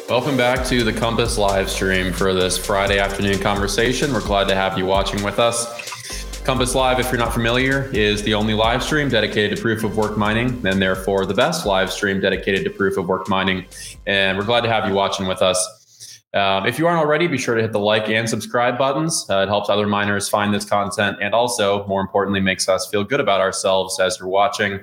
Welcome back to the Compass live stream for this Friday afternoon conversation. We're glad to have you watching with us. Compass Live, if you're not familiar, is the only live stream dedicated to proof of work mining, and therefore the best live stream dedicated to proof of work mining. And we're glad to have you watching with us. If you aren't already, be sure to hit the like and subscribe buttons. It helps other miners find this content, and also, more importantly, makes us feel good about ourselves as you're watching.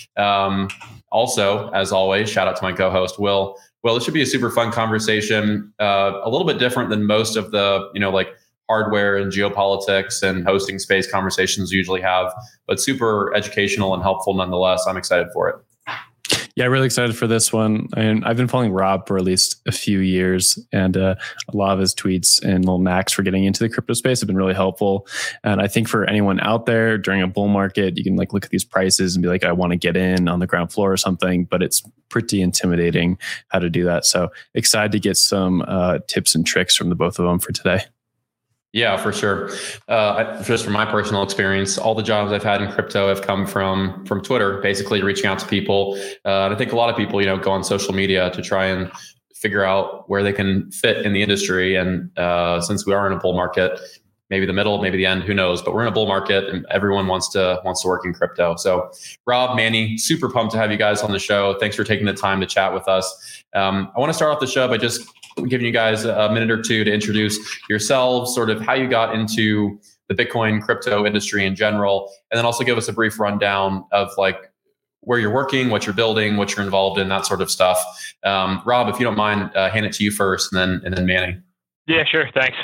Also, as always, shout out to my co-host, Will. Well, it should be a super fun conversation, a little bit different than most of the, like hardware and geopolitics and hosting space conversations usually have, but super educational and helpful nonetheless. I'm excited for it. Yeah, really excited for this one. And I've been following Rob for at least a few years, and a lot of his tweets and little knacks for getting into the crypto space have been really helpful. And I think for anyone out there during a bull market, you can look at these prices and be like, I want to get in on the ground floor or something, but it's pretty intimidating how to do that. So excited to get some tips and tricks from the both of them for today. Yeah, for sure. Just from my personal experience, all the jobs I've had in crypto have come from Twitter, basically reaching out to people. And I think a lot of people, go on social media to try and figure out where they can fit in the industry. And since we are in a bull market, maybe the middle, maybe the end, who knows? But we're in a bull market, and everyone wants to work in crypto. So, Rob, Manny, super pumped to have you guys on the show. Thanks for taking the time to chat with us. I want to start off the show by just giving you guys a minute or two to introduce yourselves, sort of how you got into the Bitcoin crypto industry in general, and then also give us a brief rundown of where you're working, what you're building, what you're involved in, that sort of stuff. Rob, if you don't mind, hand it to you first, and then Manny. Yeah, sure. Thanks.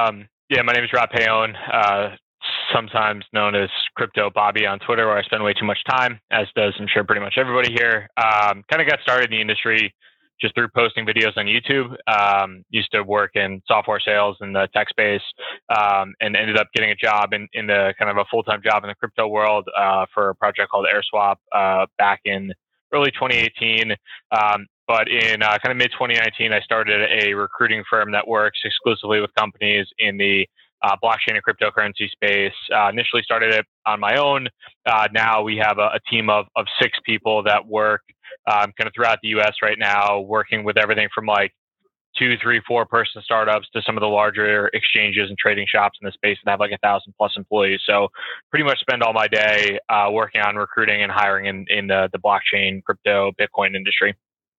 My name is Rob Paone, sometimes known as Crypto Bobby on Twitter, where I spend way too much time, as does, I'm sure, pretty much everybody here. Kind of got started in the industry just through posting videos on YouTube. Used to work in software sales in the tech space, and ended up getting a job in the kind of a full-time job in the crypto world for a project called AirSwap back in early 2018. But in kind of mid 2019, I started a recruiting firm that works exclusively with companies in the blockchain and cryptocurrency space. Initially started it on my own. Now we have a team of 6 people that work kind of throughout the US right now, working with everything from 2, 3, 4 person startups to some of the larger exchanges and trading shops in the space that have 1,000 plus employees. So pretty much spend all my day working on recruiting and hiring in the blockchain, crypto, Bitcoin industry.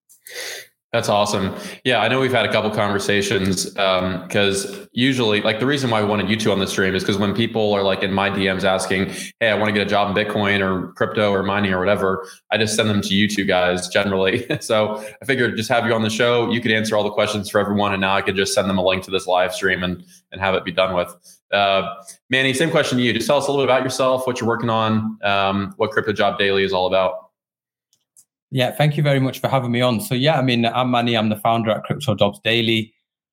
That's awesome. Yeah, I know we've had a couple conversations because usually, the reason why we wanted you two on the stream is because when people are in my DMs asking, hey, I want to get a job in Bitcoin or crypto or mining or whatever, I just send them to you two guys generally. So I figured just have you on the show. You could answer all the questions for everyone, and now I could just send them a link to this live stream and have it be done with. Manny, same question to you. Just tell us a little bit about yourself, what you're working on, what Crypto Job Daily is all about. Yeah, thank you very much for having me on. So I'm Manny. I'm the founder at Crypto Jobs Daily.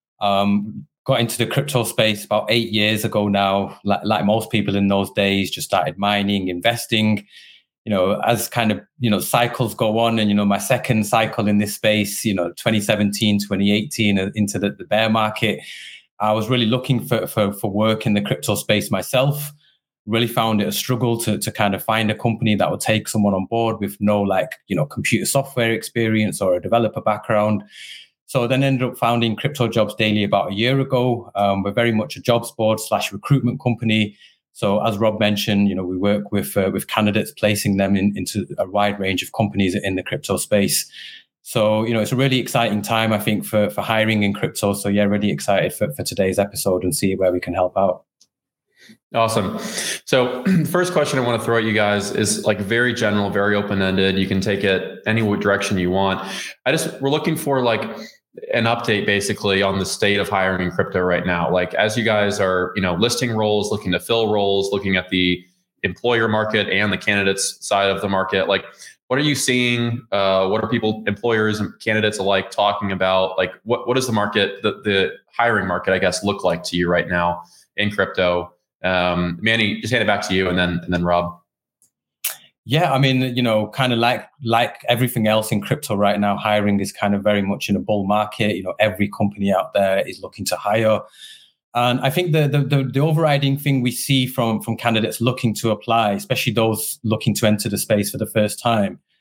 Got into the crypto space about 8 years ago now. Like most people in those days, just started mining, investing. As kind of cycles go on, and my second cycle in this space, 2017, 2018, into the bear market, I was really looking for work in the crypto space myself. Really found it a struggle to kind of find a company that would take someone on board with no computer software experience or a developer background. So then ended up founding Crypto Jobs Daily about a year ago. We're very much a jobs board / recruitment company. So as Rob mentioned, we work with candidates, placing them into a wide range of companies in the crypto space. So, it's a really exciting time, I think, for hiring in crypto. So yeah, really excited for today's episode and see where we can help out. Awesome. So first question I want to throw at you guys is very general, very open-ended. You can take it any direction you want. We're looking for an update basically on the state of hiring in crypto right now. As you guys are, listing roles, looking to fill roles, looking at the employer market and the candidates side of the market, what are you seeing? What are employers and candidates alike talking about? What does the market, the hiring market, I guess, look like to you right now in crypto? Manny, just hand it back to you, and then Rob. Yeah, kind of like everything else in crypto right now, hiring is kind of very much in a bull market. Every company out there is looking to hire. And I think the overriding thing we see from candidates looking to apply, especially those looking to enter the space for the first time,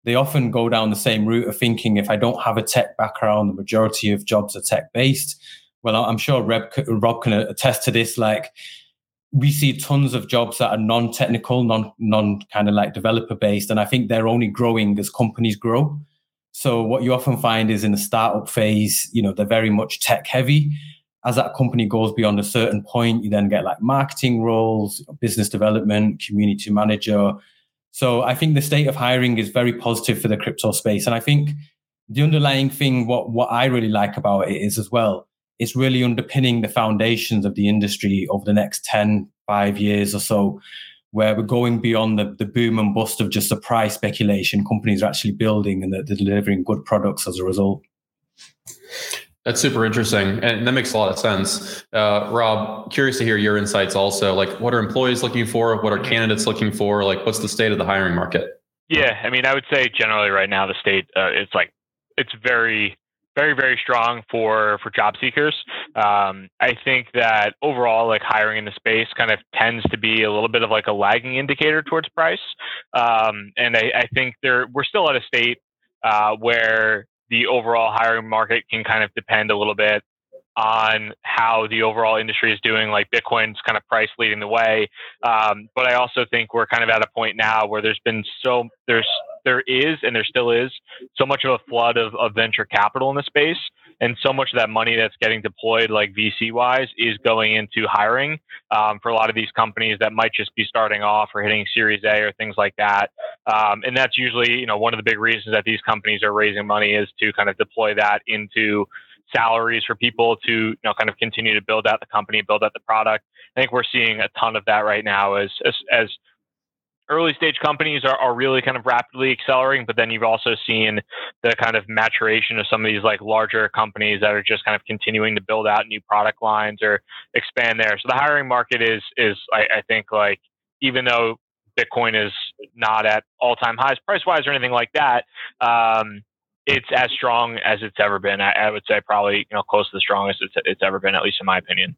they often go down the same route of thinking, if I don't have a tech background, the majority of jobs are tech based. Well, I'm sure Rob can attest to this. Like, we see tons of jobs that are non-technical, non kind of like developer based, and I think they're only growing as companies grow. So what you often find is in the startup phase, they're very much tech heavy. As that company goes beyond a certain point, you then get like marketing roles, business development, community manager. So I think the state of hiring is very positive for the crypto space. And I think the underlying thing, what I really like about it is as well, it's really underpinning the foundations of the industry over the next 5 years or so, where we're going beyond the boom and bust of just the price speculation. Companies are actually building and they're delivering good products as a result. That's super interesting. And that makes a lot of sense. Rob, curious to hear your insights also. Like, what are employees looking for? What are candidates looking for? Like, what's the state of the hiring market? Yeah, I mean, I would say generally right now, the state, it's very, very, very strong for job seekers. I think that overall, like, hiring in the space kind of tends to be a little bit of like a lagging indicator towards price. And I think we're still at a state where the overall hiring market can kind of depend a little bit on how the overall industry is doing. Like, Bitcoin's kind of price leading the way. But I also think we're kind of at a point now where there still is so much of a flood of venture capital in the space. And so much of that money that's getting deployed, like VC wise, is going into hiring for a lot of these companies that might just be starting off or hitting Series A or things like that. And that's usually, one of the big reasons that these companies are raising money is to kind of deploy that into salaries for people to, kind of continue to build out the company, build out the product. I think we're seeing a ton of that right now as early stage companies are really kind of rapidly accelerating, but then you've also seen the kind of maturation of some of these like larger companies that are just kind of continuing to build out new product lines or expand there. So the hiring market is I think, like, even though Bitcoin is not at all-time highs price-wise or anything like that, it's as strong as it's ever been. I would say probably, close to the strongest it's ever been, at least in my opinion.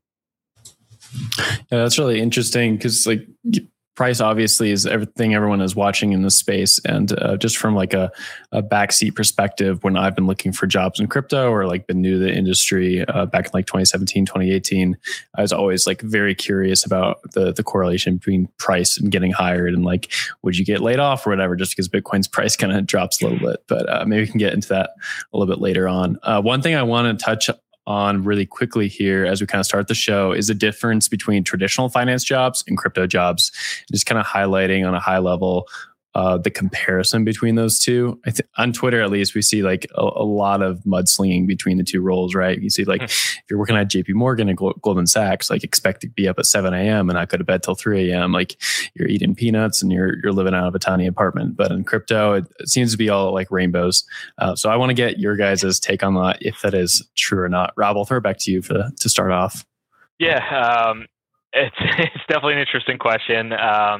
Yeah, that's really interesting because, like, price obviously is everything everyone is watching in this space. And just from like a backseat perspective, when I've been looking for jobs in crypto or like been new to the industry back in like 2017, 2018, I was always like very curious about the correlation between price and getting hired, and like, would you get laid off or whatever, just because Bitcoin's price kind of drops a little bit. But maybe we can get into that a little bit later on. One thing I want to touch on really quickly here as we kind of start the show is the difference between traditional finance jobs and crypto jobs, just kind of highlighting on a high level the comparison between those two. I think on Twitter, at least, we see like a lot of mudslinging between the two roles, right? You see, like, if you're working at JP Morgan and Goldman Sachs, like, expect to be up at 7 a.m. and not go to bed till 3 a.m. Like, you're eating peanuts and you're living out of a tiny apartment. But in crypto, it seems to be all like rainbows. So I want to get your guys' take on that, if that is true or not. Rob, I'll throw it back to you to start off. Yeah. It's definitely an interesting question.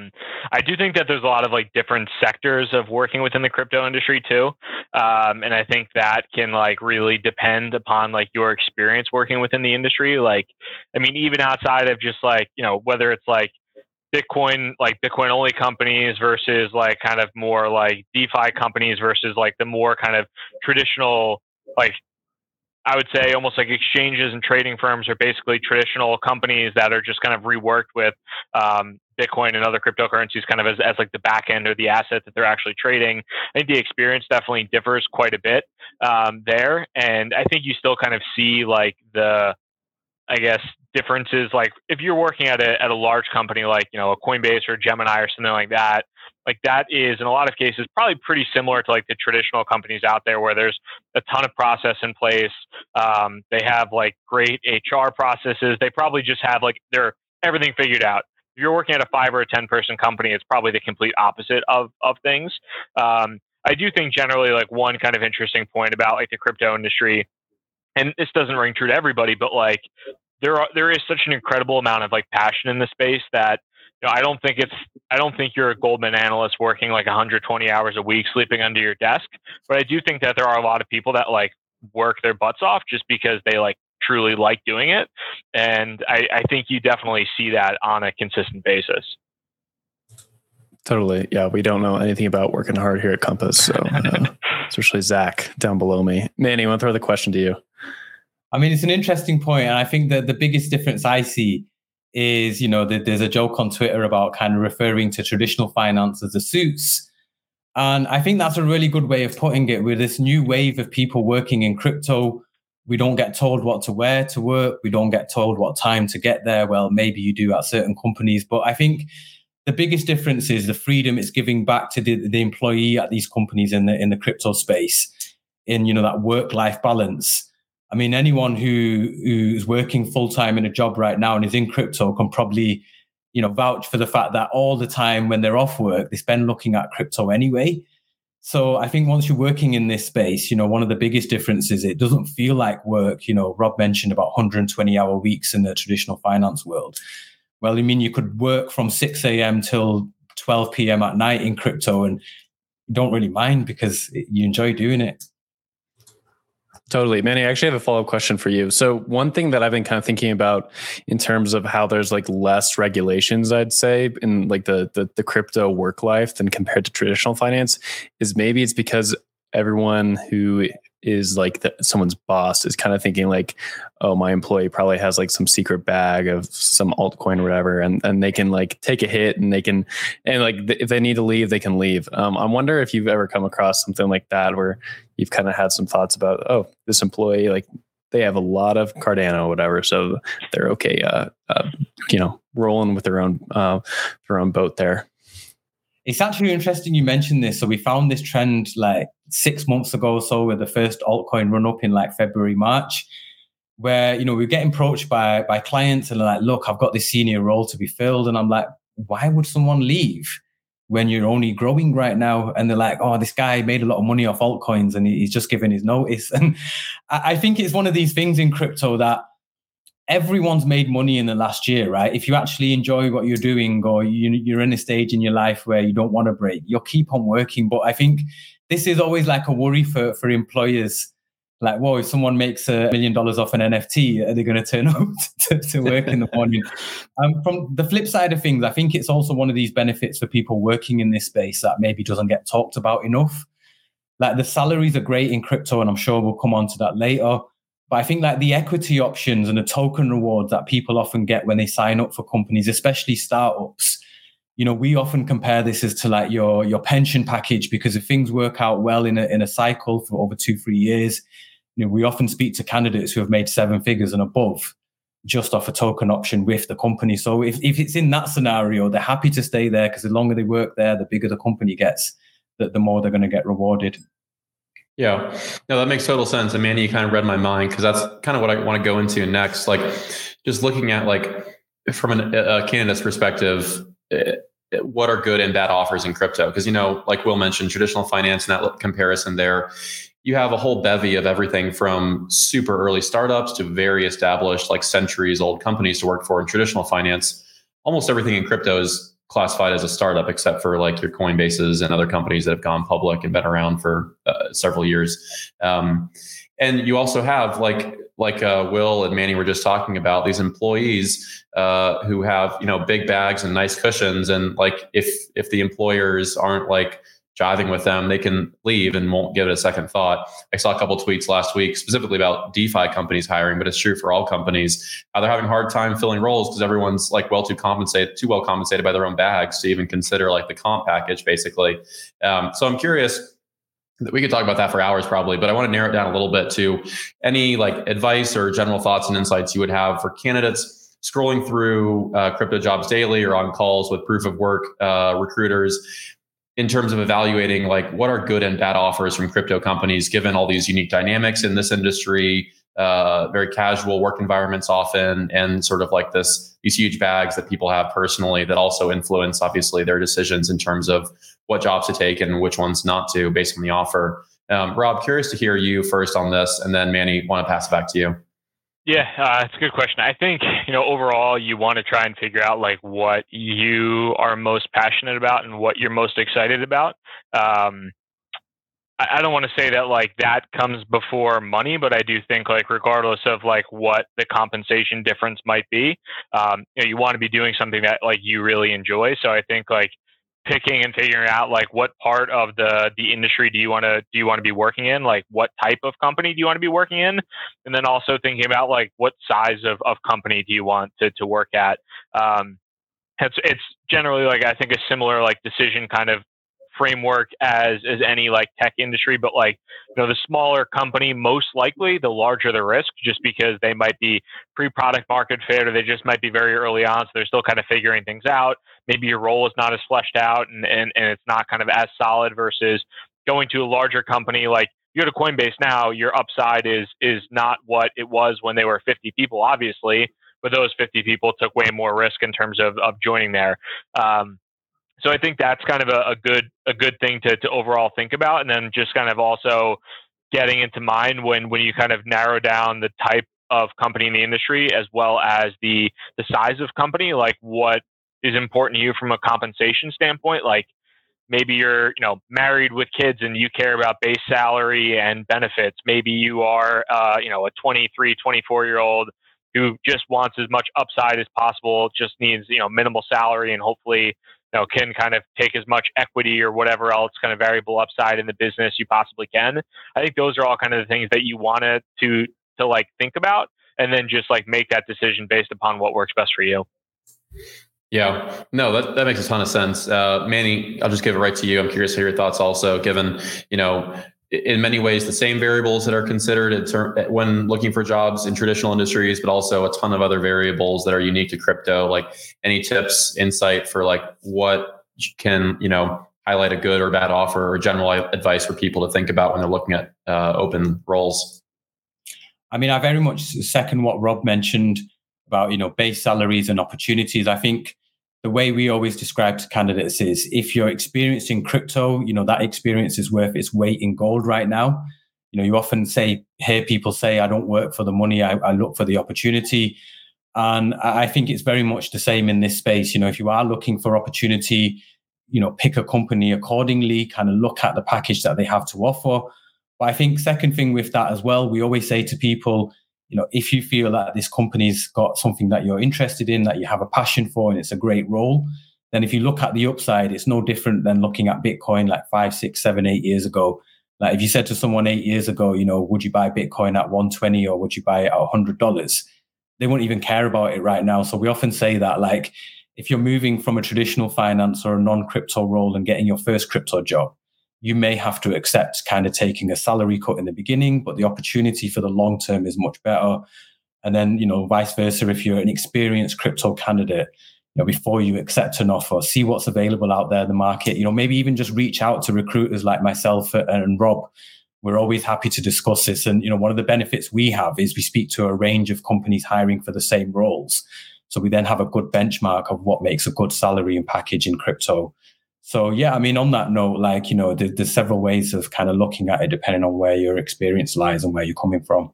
I do think that there's a lot of like different sectors of working within the crypto industry too. And I think that can like really depend upon like your experience working within the industry. Like, I mean, even outside of just like, whether it's like Bitcoin only companies versus like kind of more like DeFi companies versus like the more kind of traditional, like, I would say almost like exchanges and trading firms are basically traditional companies that are just kind of reworked with Bitcoin and other cryptocurrencies kind of as like the back end or the asset that they're actually trading. I think the experience definitely differs quite a bit there. And I think you still kind of see like the, I guess, differences. Like, if you're working at a large company like, a Coinbase or Gemini or something like that is in a lot of cases probably pretty similar to like the traditional companies out there where there's a ton of process in place. They have like great HR processes. They probably just have like everything figured out. If you're working at a 5 or a 10 person company, it's probably the complete opposite of things. I do think generally, like, one kind of interesting point about like the crypto industry, and this doesn't ring true to everybody, but like there is such an incredible amount of like passion in the space that, I don't think you're a Goldman analyst working like 120 hours a week, sleeping under your desk. But I do think that there are a lot of people that like work their butts off just because they like truly like doing it. And I think you definitely see that on a consistent basis. Totally. Yeah. We don't know anything about working hard here at Compass. So especially Zach down below me. Manny, I want to throw the question to you. I mean, it's an interesting point. And I think that the biggest difference I see is, there's a joke on Twitter about kind of referring to traditional finance as the suits. And I think that's a really good way of putting it. With this new wave of people working in crypto, we don't get told what to wear to work. We don't get told what time to get there. Well, maybe you do at certain companies. But I think the biggest difference is the freedom it's giving back to the employee at these companies in the crypto space, in that work-life balance. I mean, anyone who's working full-time in a job right now and is in crypto can probably, vouch for the fact that all the time when they're off work, they spend looking at crypto anyway. So I think once you're working in this space, one of the biggest differences, it doesn't feel like work. Rob mentioned about 120-hour weeks in the traditional finance world. Well, I mean, you could work from 6 a.m. till 12 p.m. at night in crypto and you don't really mind because you enjoy doing it. Totally. Manny, I actually have a follow-up question for you. So one thing that I've been kind of thinking about in terms of how there's like less regulations, I'd say, in like the crypto work life than compared to traditional finance is maybe it's because everyone who is like someone's boss is kind of thinking like, oh, my employee probably has like some secret bag of some altcoin or whatever, and they can like take a hit and if they need to leave, they can leave. I wonder if you've ever come across something like that where you've kind of had some thoughts about, oh, this employee, like they have a lot of Cardano or whatever, so they're okay, rolling with their own boat there. It's actually interesting you mentioned this. So we found this trend like 6 months ago or so with the first altcoin run up in like February, March, where, we're getting approached by clients and they're like, look, I've got this senior role to be filled. And I'm like, why would someone leave when you're only growing right now? And they're like, oh, this guy made a lot of money off altcoins and he's just given his notice. And I think it's one of these things in crypto that everyone's made money in the last year, right? If you actually enjoy what you're doing or you're in a stage in your life where you don't want to break, you'll keep on working. But I think this is always like a worry for employers. Like, whoa, if someone makes $1 million off an NFT, are they going to turn up to work in the morning? From the flip side of things, I think it's also one of these benefits for people working in this space that maybe doesn't get talked about enough. Like the salaries are great in crypto, and I'm sure we'll come on to that later. But I think like the equity options and the token rewards that people often get when they sign up for companies, especially startups, we often compare this as to like your pension package, because if things work out well in a cycle for over 2-3 years, we often speak to candidates who have made 7 figures and above just off a token option with the company. So if it's in that scenario, they're happy to stay there because the longer they work there, the bigger the company gets, the more they're going to get rewarded. Yeah, no, that makes total sense. And Manny, you kind of read my mind because that's kind of what I want to go into next. Like just looking at like from a candidate's perspective, what are good and bad offers in crypto? Because, like Will mentioned, traditional finance and that comparison there, you have a whole bevy of everything from super early startups to very established, like centuries old companies to work for in traditional finance. Almost everything in crypto is classified as a startup, except for like your Coinbases and other companies that have gone public and been around for several years. And you also have like Will and Manny were just talking about, these employees who have big bags and nice cushions, and like if the employers aren't like jiving with them, they can leave and won't give it a second thought. I saw a couple of tweets last week specifically about DeFi companies hiring, but it's true for all companies. They're having a hard time filling roles because everyone's like too well compensated by their own bags to even consider like the comp package, basically. So I'm curious. We could talk about that for hours probably, but I want to narrow it down a little bit to any like advice or general thoughts and insights you would have for candidates scrolling through Crypto Jobs Daily or on calls with proof of work recruiters, in terms of evaluating like what are good and bad offers from crypto companies, given all these unique dynamics in this industry, very casual work environments often, and sort of like these huge bags that people have personally that also influence obviously their decisions in terms of what jobs to take and which ones not to based on the offer. Rob, curious to hear you first on this, and then Manny, want to pass it back to you. Yeah, it's a good question. I think, overall, you want to try and figure out like what you are most passionate about and what you're most excited about. I don't want to say that like that comes before money, but I do think like regardless of like what the compensation difference might be, you want to be doing something that like you really enjoy. So I think like picking and figuring out like what part of the industry do you want to be working in, like what type of company do you want to be working in, and then also thinking about like what size of company do you want to work at. It's generally like I think a similar like decision kind of framework as any like tech industry, but like, you know, the smaller company, most likely the larger the risk, just because they might be pre-product market fit, or they just might be very early on, so they're still kind of figuring things out. Maybe your role is not as fleshed out and it's not kind of as solid, versus going to a larger company. Like you go to Coinbase now, your upside is not what it was when they were 50 people, obviously, but those 50 people took way more risk in terms of joining there. So I think that's kind of a good thing to overall think about. And then just kind of also getting into mind when you kind of narrow down the type of company in the industry, as well as the size of company, like what is important to you from a compensation standpoint. Like maybe you're, you know, married with kids and you care about base salary and benefits. Maybe you are, you know, a 23, 24-year-old who just wants as much upside as possible, just needs, you know, minimal salary, and hopefully, you know, can kind of take as much equity or whatever else kind of variable upside in the business you possibly can. I think those are all kind of the things that you wanted to like think about, and then just like make that decision based upon what works best for you. Yeah, no, that makes a ton of sense. Manny, I'll just give it right to you. I'm curious to hear your thoughts also, given, you know, in many ways the same variables that are considered when looking for jobs in traditional industries, but also a ton of other variables that are unique to crypto. Like any tips, insight for like what can, you know, highlight a good or bad offer, or general advice for people to think about when they're looking at open roles? I mean, I very much second what Rob mentioned about, you know, base salaries and opportunities. I think the way we always describe to candidates is, if you're experienced in crypto, you know, that experience is worth its weight in gold right now. You know, you often hear people say, I don't work for the money, I look for the opportunity. And I think it's very much the same in this space. You know, if you are looking for opportunity, you know, pick a company accordingly, kind of look at the package that they have to offer. But I think second thing with that as well, we always say to people, you know, if you feel that this company's got something that you're interested in, that you have a passion for, and it's a great role, then if you look at the upside, it's no different than looking at Bitcoin like 5, 6, 7, 8 years ago. Like if you said to someone 8 years ago, you know, would you buy Bitcoin at 120 or would you buy it at $100? They won't even care about it right now. So we often say that, like, if you're moving from a traditional finance or a non-crypto role and getting your first crypto job, you may have to accept kind of taking a salary cut in the beginning, but the opportunity for the long term is much better. And then, you know, vice versa, if you're an experienced crypto candidate, you know, before you accept an offer, see what's available out there in the market. You know, maybe even just reach out to recruiters like myself and Rob. We're always happy to discuss this. And, you know, one of the benefits we have is we speak to a range of companies hiring for the same roles. So we then have a good benchmark of what makes a good salary and package in crypto. So, yeah, I mean, on that note, like, you know, there's several ways of kind of looking at it depending on where your experience lies and where you're coming from.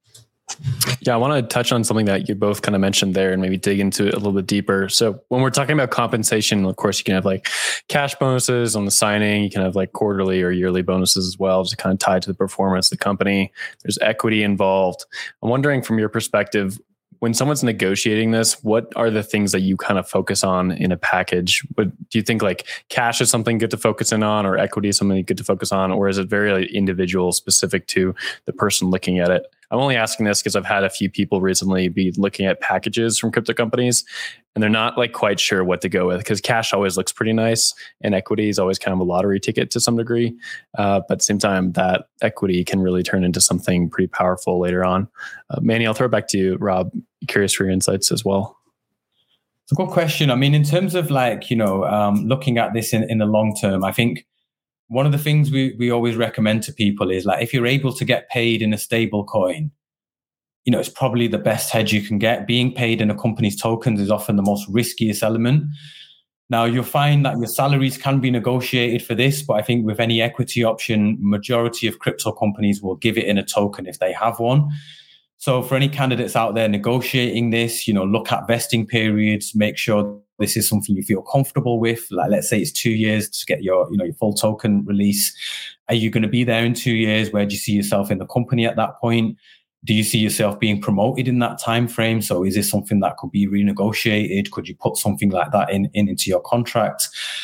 Yeah, I want to touch on something that you both kind of mentioned there and maybe dig into it a little bit deeper. So when we're talking about compensation, of course, you can have like cash bonuses on the signing. You can have like quarterly or yearly bonuses as well, just kind of tied to the performance of the company. There's equity involved. I'm wondering from your perspective, when someone's negotiating this, what are the things that you kind of focus on in a package? Do you think like cash is something good to focus in on, or equity is something good to focus on, or is it very like individual, specific to the person looking at it? I'm only asking this because I've had a few people recently be looking at packages from crypto companies, and they're not like quite sure what to go with, because cash always looks pretty nice and equity is always kind of a lottery ticket to some degree. But at the same time, that equity can really turn into something pretty powerful later on. Manny, I'll throw it back to you. Rob, curious for your insights as well. It's a good question. I mean, in terms of like, you know, looking at this in the long term, I think one of the things we always recommend to people is, like, if you're able to get paid in a stable coin, you know, it's probably the best hedge you can get. Being paid in a company's tokens is often the most riskiest element. Now, you'll find that your salaries can be negotiated for this, but I think with any equity option, majority of crypto companies will give it in a token if they have one. So for any candidates out there negotiating this, you know, look at vesting periods, make sure this is something you feel comfortable with. Like, let's say it's 2 years to get your, you know, your full token release. Are you going to be there in 2 years? Where do you see yourself in the company at that point? Do you see yourself being promoted in that time frame? So is this something that could be renegotiated? Could you put something like that into your contract?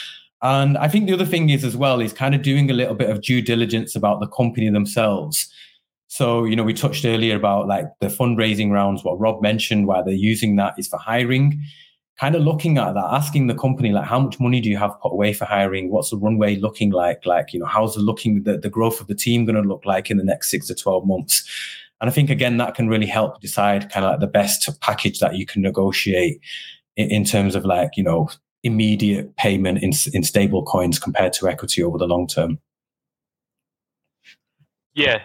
And I think the other thing is as well is kind of doing a little bit of due diligence about the company themselves. So, we touched earlier about like the fundraising rounds. What Rob mentioned, why they're using that is for hiring. Kind of looking at that, asking the company, like, how much money do you have put away for hiring? What's the runway looking like? Like, how's the growth of the team going to look like in the next 6 to 12 months? And I think, again, that can really help decide kind of like the best package that you can negotiate in terms of like, immediate payment in stable coins compared to equity over the long term. Yeah.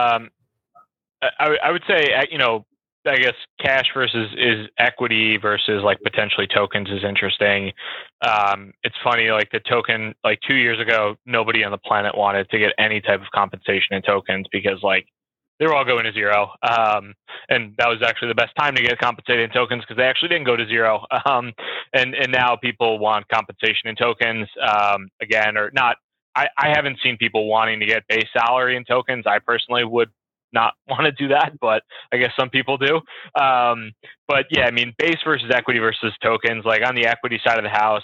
I would say, I guess cash versus is equity versus like potentially tokens is interesting. It's funny, like the token, like 2 years ago, nobody on the planet wanted to get any type of compensation in tokens because like they were all going to zero. And that was actually the best time to get compensated in tokens because they actually didn't go to zero. And now people want compensation in tokens again, or not. I haven't seen people wanting to get base salary in tokens. I personally would not want to do that, but I guess some people do. But yeah, I mean, base versus equity versus tokens, like on the equity side of the house,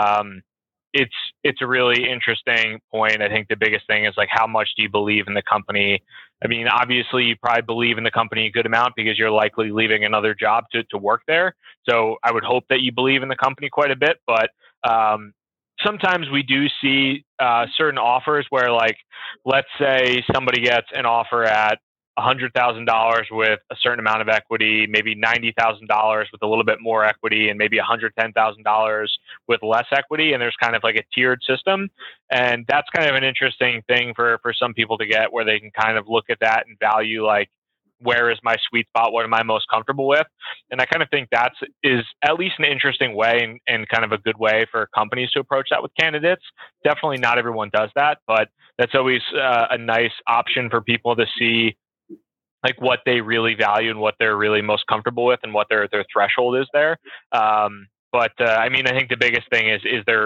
it's a really interesting point. I think the biggest thing is like, how much do you believe in the company? I mean, obviously you probably believe in the company a good amount because you're likely leaving another job to work there. So I would hope that you believe in the company quite a bit, but, sometimes we do see certain offers where, like, let's say somebody gets an offer at $100,000 with a certain amount of equity, maybe $90,000 with a little bit more equity, and maybe $110,000 with less equity. And there's kind of like a tiered system. And that's kind of an interesting thing for some people to get, where they can kind of look at that and value, like, where is my sweet spot? What am I most comfortable with? And I kind of think that is at least an interesting way and kind of a good way for companies to approach that with candidates. Definitely not everyone does that, but that's always a nice option for people to see like what they really value and what they're really most comfortable with and what their threshold is there. But I mean, I think the biggest thing is there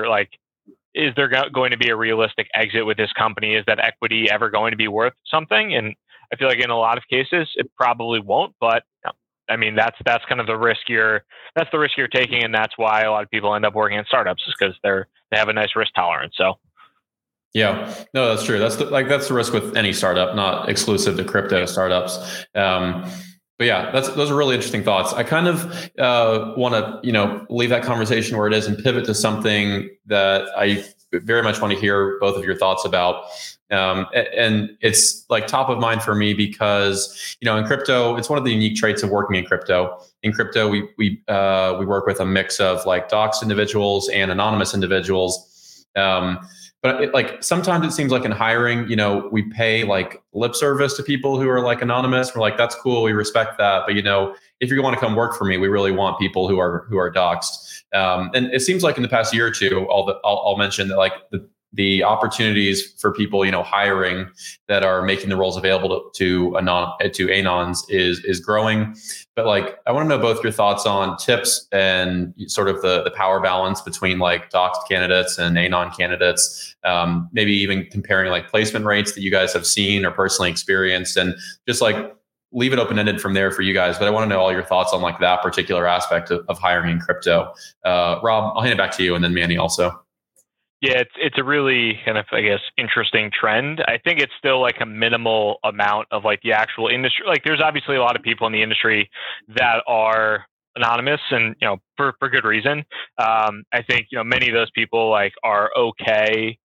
going to be a realistic exit with this company? Is that equity ever going to be worth something? And I feel like in a lot of cases, it probably won't, but I mean, that's kind of the risk you're taking. And that's why a lot of people end up working in startups, is because they have a nice risk tolerance. So. Yeah, no, that's true. That's the risk with any startup, not exclusive to crypto startups. But yeah, those are really interesting thoughts. I kind of want to, leave that conversation where it is and pivot to something that I very much want to hear both of your thoughts about. And it's like top of mind for me because, in crypto, it's one of the unique traits of working in crypto. In crypto, we work with a mix of like doxed individuals and anonymous individuals. But sometimes it seems like in hiring, we pay like lip service to people who are like anonymous. We're like, that's cool, we respect that. But if you want to come work for me, we really want people who are doxed. And it seems like in the past year or two, I'll mention that like the opportunities for people, hiring that are making the roles available to anons is growing. But like, I want to know both your thoughts on tips and sort of the power balance between like doxed candidates and anon candidates. Maybe even comparing like placement rates that you guys have seen or personally experienced, and just like leave it open-ended from there for you guys. But I want to know all your thoughts on like that particular aspect of hiring in crypto. Rob, I'll hand it back to you, and then Manny also. Yeah, it's a really kind of, I guess, interesting trend. I think it's still like a minimal amount of like the actual industry. Like there's obviously a lot of people in the industry that are anonymous, and for good reason. I think many of those people like are okay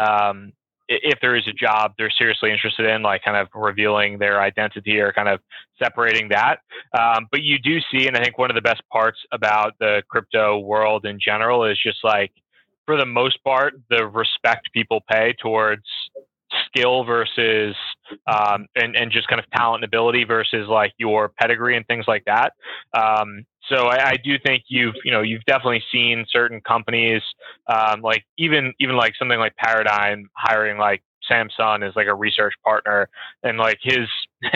if there is a job they're seriously interested in, like kind of revealing their identity or kind of separating that. But you do see, and I think one of the best parts about the crypto world in general is just like, for the most part, the respect people pay towards skill versus and just kind of talent and ability versus like your pedigree and things like that. So I do think you've definitely seen certain companies like even like something like Paradigm hiring like Sam Sun as like a research partner, and like his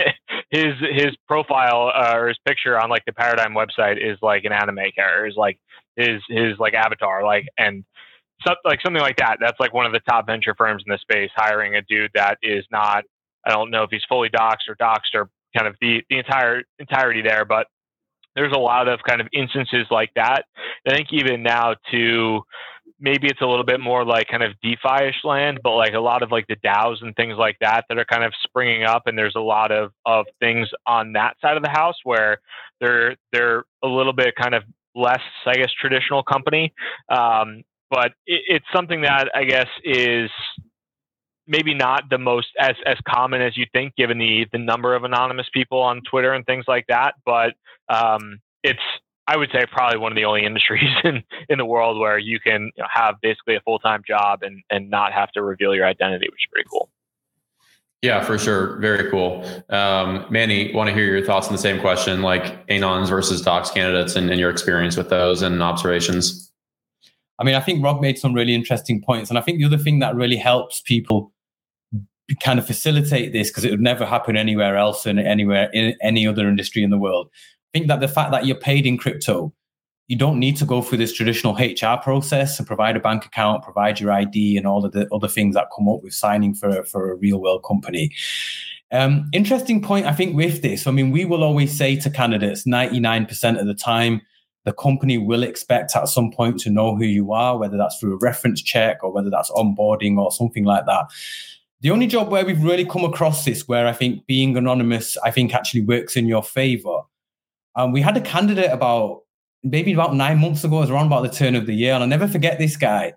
profile or his picture on like the Paradigm website is like an anime character, is like his like avatar, like, and something like that. That's like one of the top venture firms in the space hiring a dude that is not, I don't know if he's fully doxed or kind of the entirety there, but there's a lot of kind of instances like that. I think even now to maybe it's a little bit more like kind of DeFi-ish land, but like a lot of like the DAOs and things like that are kind of springing up, and there's a lot of things on that side of the house where they're a little bit kind of less, I guess, traditional company. But it's something that I guess is maybe not the most as common as you think, given the number of anonymous people on Twitter and things like that. But it's, I would say, probably one of the only industries in the world where you can have basically a full-time job and not have to reveal your identity, which is pretty cool. Yeah, for sure. Very cool. Manny, want to hear your thoughts on the same question, like Anons versus Docs candidates and your experience with those and observations. I mean, I think Rob made some really interesting points. And I think the other thing that really helps people kind of facilitate this, because it would never happen anywhere else and anywhere in any other industry in the world. I think that the fact that you're paid in crypto, you don't need to go through this traditional HR process and provide a bank account, provide your ID and all of the other things that come up with signing for a real world company. Interesting point, I think, with this. I mean, we will always say to candidates 99% of the time, the company will expect at some point to know who you are, whether that's through a reference check or whether that's onboarding or something like that. The only job where we've really come across this, where I think being anonymous, I think actually works in your favor. We had a candidate about 9 months ago, it was around about the turn of the year, and I'll never forget this guy.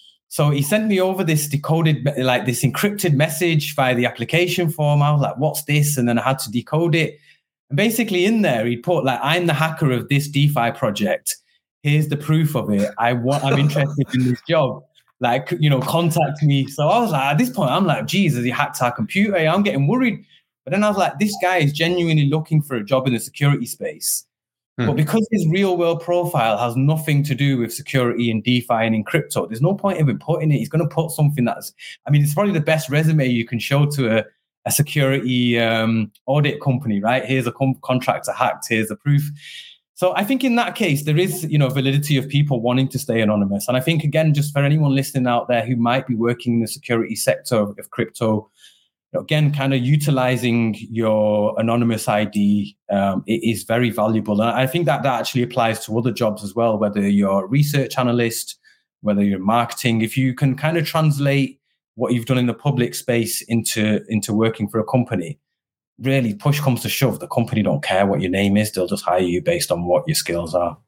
So he sent me over this decoded, like this encrypted message via the application form. I was like, what's this? And then I had to decode it. And basically in there, he put like, I'm the hacker of this DeFi project. Here's the proof of it. I'm interested in this job. Like, contact me. So I was like, at this point, I'm like, geez, has he hacked our computer? I'm getting worried. But then I was like, this guy is genuinely looking for a job in the security space. But because his real world profile has nothing to do with security and DeFi and in crypto, there's no point of him putting it. He's going to put something it's probably the best resume you can show to a security audit company, right? Here's a contractor hacked, here's the proof. So I think in that case, there is, validity of people wanting to stay anonymous. And I think, again, just for anyone listening out there who might be working in the security sector of crypto, again, kind of utilizing your anonymous ID it is very valuable. And I think that actually applies to other jobs as well, whether you're a research analyst, whether you're marketing. If you can kind of translate what you've done in the public space into working for a company, really, push comes to shove, the company don't care what your name is. They'll just hire you based on what your skills are.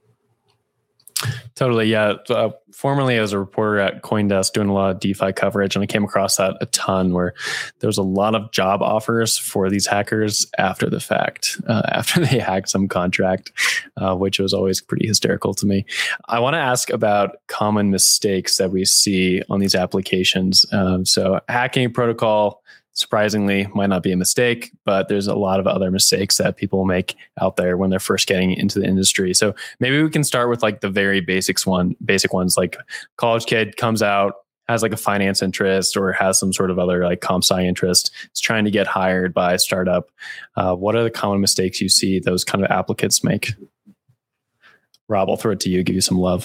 Totally. Yeah. Formerly, I was a reporter at CoinDesk doing a lot of DeFi coverage, and I came across that a ton, where there's a lot of job offers for these hackers after the fact, after they hacked some contract, which was always pretty hysterical to me. I want to ask about common mistakes that we see on these applications. So hacking protocol, surprisingly, might not be a mistake, but there's a lot of other mistakes that people make out there when they're first getting into the industry. So maybe we can start with like the very basic ones, like college kid comes out, has like a finance interest or has some sort of other like comp sci interest. Is trying to get hired by a startup. What are the common mistakes you see those kind of applicants make? Rob, I'll throw it to you, give you some love.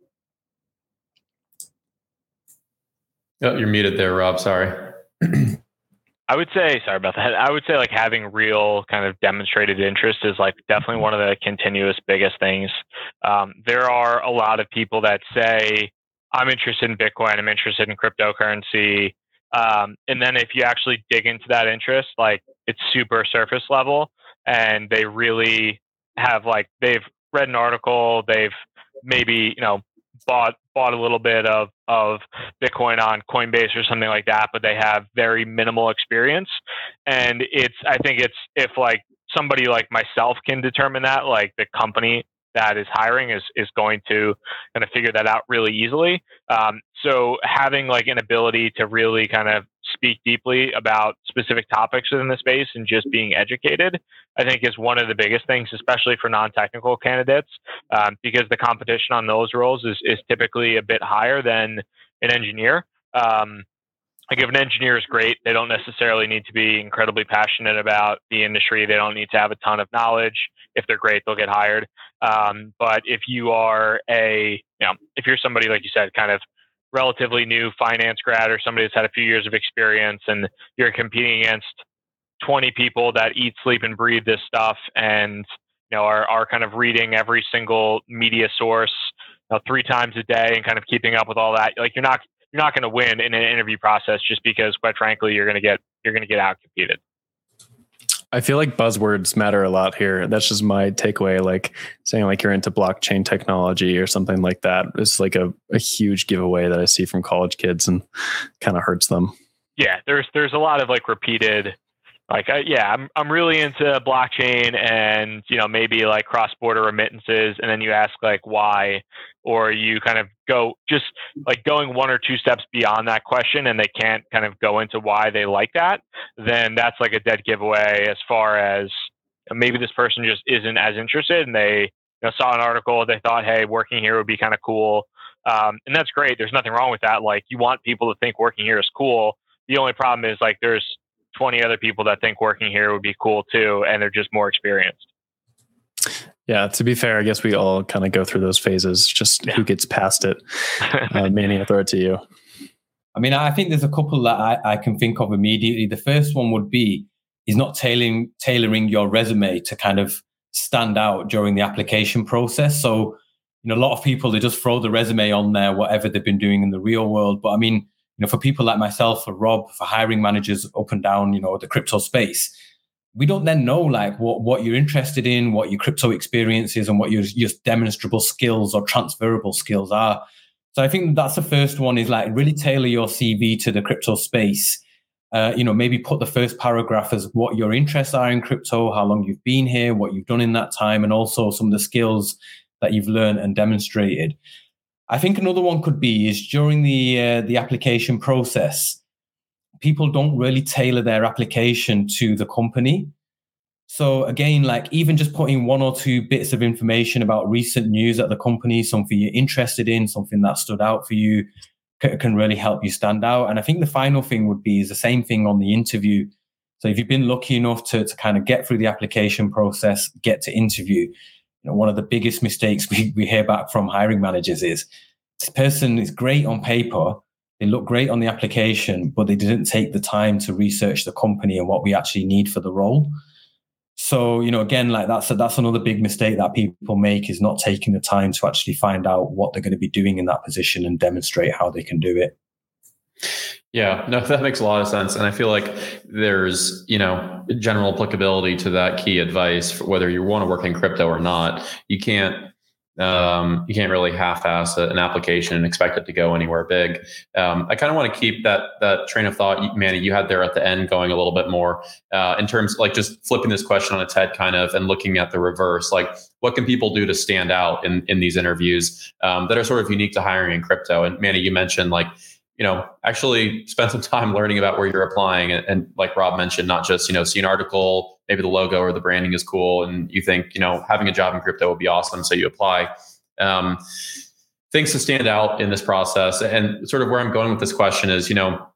Oh, you're muted there, Rob. Sorry. I would say, sorry about that. I would say like having real kind of demonstrated interest is like definitely one of the continuous biggest things. There are a lot of people that say, I'm interested in Bitcoin, I'm interested in cryptocurrency. And then if you actually dig into that interest, like it's super surface level, and they really have like, they've read an article, they've maybe, bought a little bit of Bitcoin on Coinbase or something like that, but they have very minimal experience. And I think if like somebody like myself can determine that, like the company that is hiring is going to kind of figure that out really easily. So having like an ability to really kind of speak deeply about specific topics within the space and just being educated, I think is one of the biggest things, especially for non-technical candidates, because the competition on those roles is typically a bit higher than an engineer. Like if an engineer is great, they don't necessarily need to be incredibly passionate about the industry. They don't need to have a ton of knowledge. If they're great, they'll get hired. But if you are if you're somebody, like you said, kind of relatively new finance grad or somebody that's had a few years of experience, and you're competing against 20 people that eat, sleep, and breathe this stuff, and are kind of reading every single media source 3 times a day and kind of keeping up with all that, like you're not going to win in an interview process just because, quite frankly, you're going to get outcompeted. I feel like buzzwords matter a lot here. That's just my takeaway. Like saying like you're into blockchain technology or something like that is like a huge giveaway that I see from college kids and kind of hurts them. Yeah, there's a lot of like repeated, like I'm really into blockchain and maybe like cross-border remittances, and then you ask like why, or you kind of go just like going 1 or 2 steps beyond that question and they can't kind of go into why they like that, then that's like a dead giveaway as far as maybe this person just isn't as interested and they saw an article, they thought, hey, working here would be kind of cool, and that's great. There's nothing wrong with that. Like you want people to think working here is cool. The only problem is like there's 20 other people that think working here would be cool too, and they're just more experienced. Yeah, to be fair, I guess we all kind of go through those phases, just who gets past it. Manny, I'll throw it to you. I mean, I think there's a couple that I can think of immediately. The first one would be is not tailoring your resume to kind of stand out during the application process. So, a lot of people, they just throw the resume on there, whatever they've been doing in the real world. But I mean, for people like myself, for Rob, for hiring managers up and down, the crypto space, we don't then know like what you're interested in, what your crypto experience is, and what your demonstrable skills or transferable skills are. So I think that's the first one, is like really tailor your CV to the crypto space. Maybe put the first paragraph as what your interests are in crypto, how long you've been here, what you've done in that time, and also some of the skills that you've learned and demonstrated. I think another one could be is during the application process, people don't really tailor their application to the company. So again, like even just putting 1 or 2 bits of information about recent news at the company, something you're interested in, something that stood out for you, can really help you stand out. And I think the final thing would be is the same thing on the interview. So if you've been lucky enough to kind of get through the application process, get to interview, one of the biggest mistakes we hear back from hiring managers is this person is great on paper, they look great on the application, but they didn't take the time to research the company and what we actually need for the role. So, again, like that's another big mistake that people make, is not taking the time to actually find out what they're going to be doing in that position and demonstrate how they can do it. Yeah, no, that makes a lot of sense. And I feel like there's, general applicability to that key advice for whether you want to work in crypto or not. You can't really half-ass an application and expect it to go anywhere big. I kind of want to keep that train of thought, Manny, you had there at the end going a little bit more in terms of like just flipping this question on its head kind of and looking at the reverse. Like what can people do to stand out in these interviews that are sort of unique to hiring in crypto? And Manny, you mentioned like, actually spend some time learning about where you're applying. And like Rob mentioned, not just, see an article, maybe the logo or the branding is cool. And you think, having a job in crypto would be awesome. So you apply. Things to stand out in this process. And sort of where I'm going with this question is,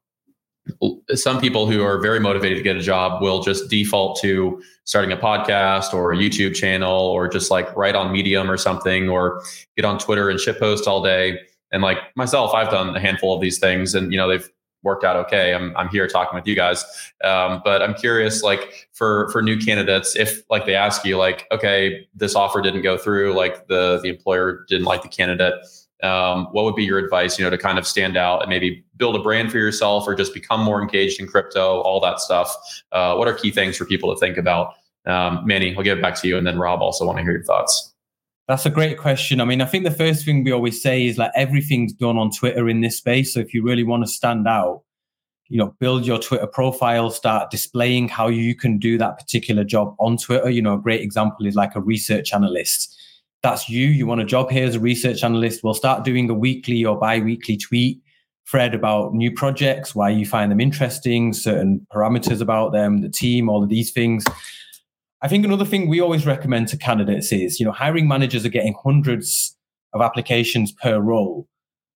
some people who are very motivated to get a job will just default to starting a podcast or a YouTube channel, or just like write on Medium or something, or get on Twitter and shitpost all day. And like myself, I've done a handful of these things and, they've worked out okay. I'm here talking with you guys. But I'm curious, like for new candidates, if like they ask you like, okay, this offer didn't go through, like the employer didn't like the candidate. What would be your advice, to kind of stand out and maybe build a brand for yourself or just become more engaged in crypto, all that stuff? What are key things for people to think about? Manny, I'll give it back to you. And then Rob, also want to hear your thoughts. That's a great question. I mean, I think the first thing we always say is like everything's done on Twitter in this space. So if you really want to stand out, build your Twitter profile, start displaying how you can do that particular job on Twitter. A great example is like a research analyst. That's you want a job here as a research analyst. We'll start doing a weekly or bi-weekly tweet thread about new projects, why you find them interesting, certain parameters about them, the team, all of these things. I think another thing we always recommend to candidates is, hiring managers are getting hundreds of applications per role.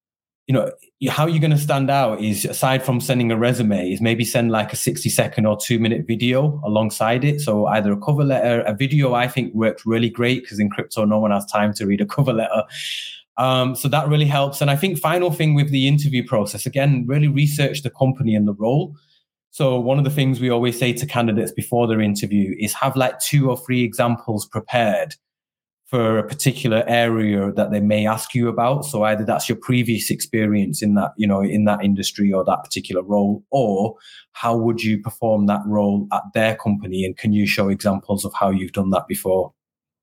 How you're going to stand out is, aside from sending a resume, is maybe send like a 60-second or 2-minute video alongside it. So either a cover letter, a video I think works really great because in crypto, no one has time to read a cover letter. So that really helps. And I think final thing with the interview process, again, really research the company and the role. So one of the things we always say to candidates before their interview is have like 2 or 3 examples prepared for a particular area that they may ask you about. So either that's your previous experience in that, in that industry or that particular role, or how would you perform that role at their company? And can you show examples of how you've done that before?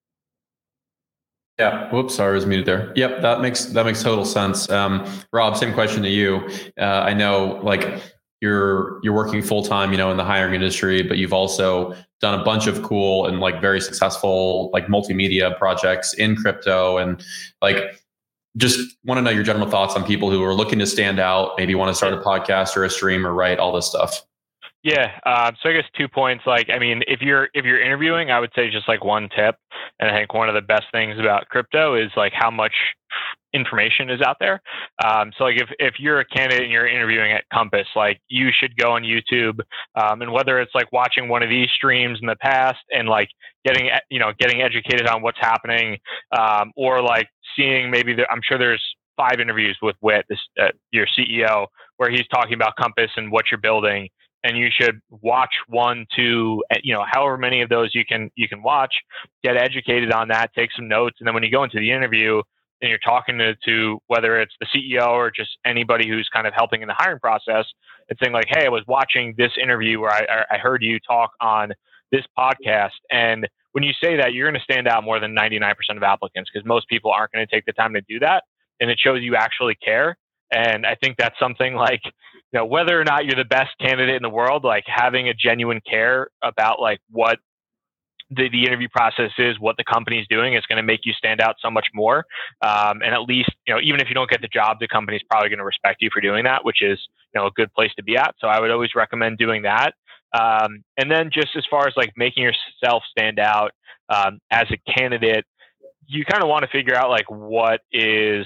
Yeah. Whoops. Sorry, I was muted there. Yep. That makes total sense. Rob, same question to you. I know you're working full time, in the hiring industry, but you've also done a bunch of cool and very successful multimedia projects in crypto, and just want to know your general thoughts on people who are looking to stand out, maybe want to start a podcast or a stream or write all this stuff. Yeah. So I guess 2 points. If you're interviewing, I would say just one tip. And I think one of the best things about crypto is how much information is out there. So if you're a candidate and you're interviewing at Compass, you should go on YouTube, and whether it's watching one of these streams in the past and getting educated on what's happening, or seeing I'm sure there's 5 interviews with Whit, your CEO, where he's talking about Compass and what you're building. And you should watch 1, 2, however many of those you can watch, get educated on that, take some notes. And then when you go into the interview and you're talking to whether it's the CEO or just anybody who's kind of helping in the hiring process, and saying hey, I was watching this interview where I heard you talk on this podcast. And when you say that, you're going to stand out more than 99% of applicants, because most people aren't going to take the time to do that. And it shows you actually care. And I think that's something whether or not you're the best candidate in the world, having a genuine care about what the interview process is, what the company's doing, is going to make you stand out so much more. And at least, even if you don't get the job, the company's probably going to respect you for doing that, which is, a good place to be at. So I would always recommend doing that. And then just as far as making yourself stand out as a candidate, you kind of want to figure out what is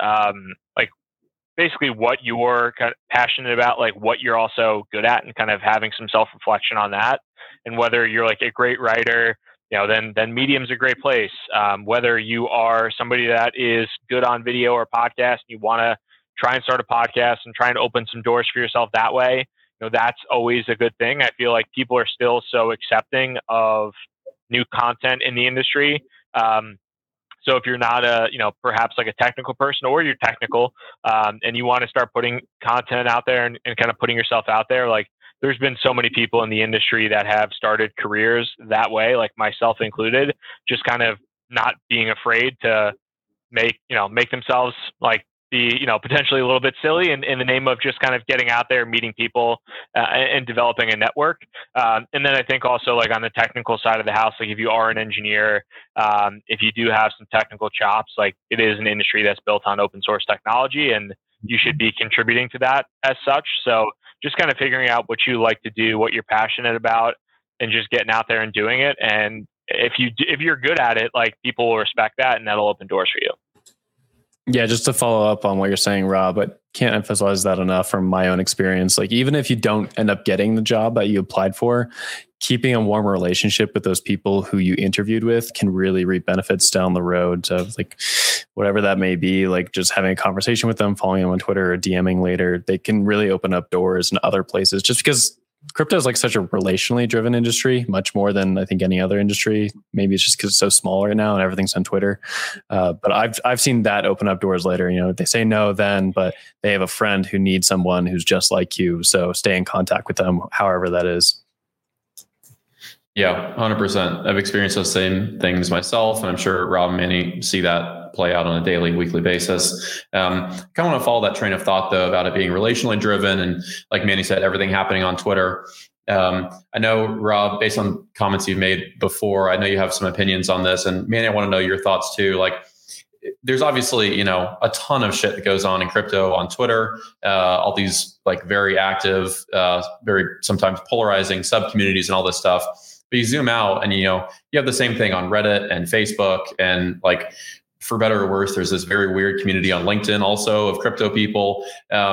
basically what you're kind of passionate about, what you're also good at, and kind of having some self-reflection on that. And whether you're a great writer, then Medium's a great place. Whether you are somebody that is good on video or podcast, and you want to try and start a podcast and try and open some doors for yourself that way, that's always a good thing. I feel like people are still so accepting of new content in the industry. So if you're not perhaps a technical person, or you're technical, and you want to start putting content out there and kind of putting yourself out there, there's been so many people in the industry that have started careers that way, myself included, just kind of not being afraid to make themselves be, potentially a little bit silly in the name of just kind of getting out there, meeting people, and developing a network. And then I think also on the technical side of the house, if you are an engineer, if you do have some technical chops, it is an industry that's built on open source technology, and you should be contributing to that as such. So just kind of figuring out what you like to do, what you're passionate about, and just getting out there and doing it. And if you're good at it, people will respect that, and that'll open doors for you. Yeah, just to follow up on what you're saying, Rob, I can't emphasize that enough from my own experience. Even if you don't end up getting the job that you applied for, keeping a warm relationship with those people who you interviewed with can really reap benefits down the road. So whatever that may be, just having a conversation with them, following them on Twitter or DMing later, they can really open up doors in other places, just because crypto is such a relationally driven industry, much more than I think any other industry. Maybe it's just because it's so small right now and everything's on Twitter. But I've seen that open up doors later. They say no then, but they have a friend who needs someone who's just like you. So stay in contact with them, however that is. Yeah, 100%. I've experienced those same things myself, and I'm sure Rob and Manny see that play out on a daily, weekly basis. Kind of want to follow that train of thought, though, about it being relationally driven, and like Manny said, everything happening on Twitter. I know, Rob, based on comments you've made before, I know you have some opinions on this, and Manny, I want to know your thoughts too. There's obviously, a ton of shit that goes on in crypto on Twitter, all these very active, very sometimes polarizing sub communities and all this stuff. But you zoom out and, you have the same thing on Reddit and Facebook, and for better or worse, there's this very weird community on LinkedIn also of crypto people.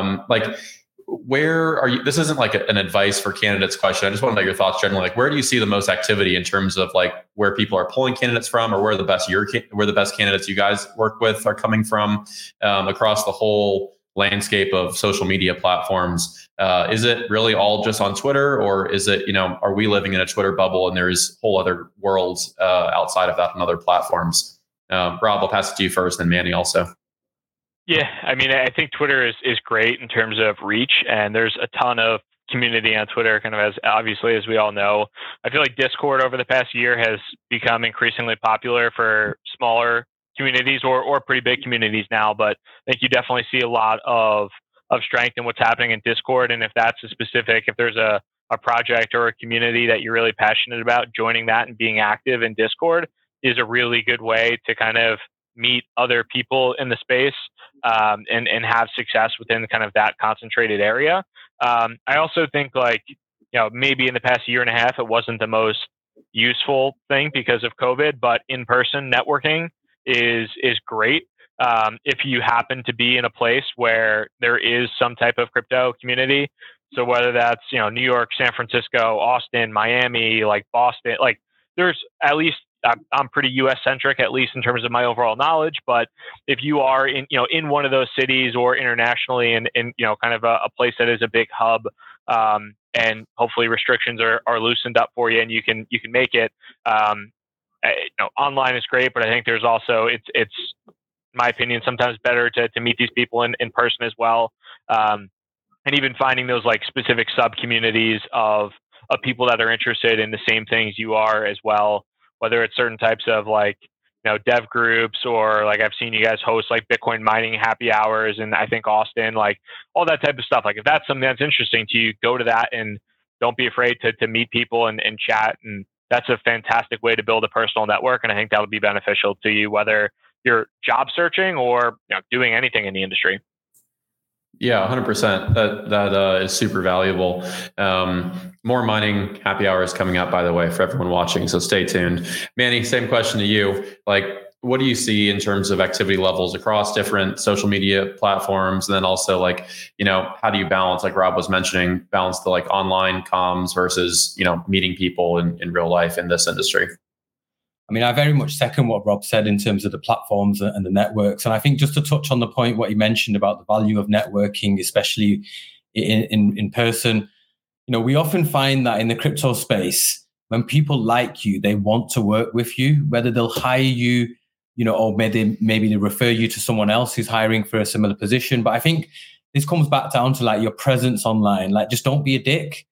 Where are you? This isn't an advice for candidates question. I just want to know your thoughts generally. Where do you see the most activity in terms of where people are pulling candidates from, or where the best candidates you guys work with are coming from across the whole landscape of social media platforms? Is it really all just on Twitter, or is it, are we living in a Twitter bubble and there's whole other worlds outside of that on other platforms? Rob, I'll pass it to you first, then Manny also. Yeah, I mean, I think Twitter is great in terms of reach, and there's a ton of community on Twitter, kind of as obviously as we all know. I feel like Discord over the past year has become increasingly popular for smaller communities or pretty big communities now, but I think you definitely see a lot of strength in what's happening in Discord. And if that's if there's a project or a community that you're really passionate about, joining that and being active in Discord is a really good way to kind of meet other people in the space and have success within kind of that concentrated area. I also think maybe in the past year and a half, it wasn't the most useful thing because of COVID, but in-person networking is great. If you happen to be in a place where there is some type of crypto community. So whether that's, New York, San Francisco, Austin, Miami, Boston, there's at least, I'm pretty US centric, at least in terms of my overall knowledge. But if you are in one of those cities or internationally in kind of a place that is a big hub, and hopefully restrictions are loosened up for you and you can make it, online is great, but I think there's also, it's in my opinion, sometimes better to meet these people in person as well. And even finding those specific sub communities of people that are interested in the same things you are as well, whether it's certain types of dev groups or I've seen you guys host Bitcoin mining happy hours, and I think Austin, all that type of stuff. If that's something that's interesting to you, go to that and don't be afraid to meet people and chat. And that's a fantastic way to build a personal network. And I think that'll be beneficial to you, whether you're job searching or doing anything in the industry. Yeah, 100%. That is super valuable. More mining happy hours coming up, by the way, for everyone watching. So stay tuned. Manny, same question to you. What do you see in terms of activity levels across different social media platforms? And then also how do you balance, like Rob was mentioning, balance the online comms versus, meeting people in real life in this industry? I mean, I very much second what Rob said in terms of the platforms and the networks. And I think just to touch on the point, what he mentioned about the value of networking, especially in person, we often find that in the crypto space, when people like you, they want to work with you, whether they'll hire you, or maybe they refer you to someone else who's hiring for a similar position. But I think this comes back down to your presence online. Just don't be a dick.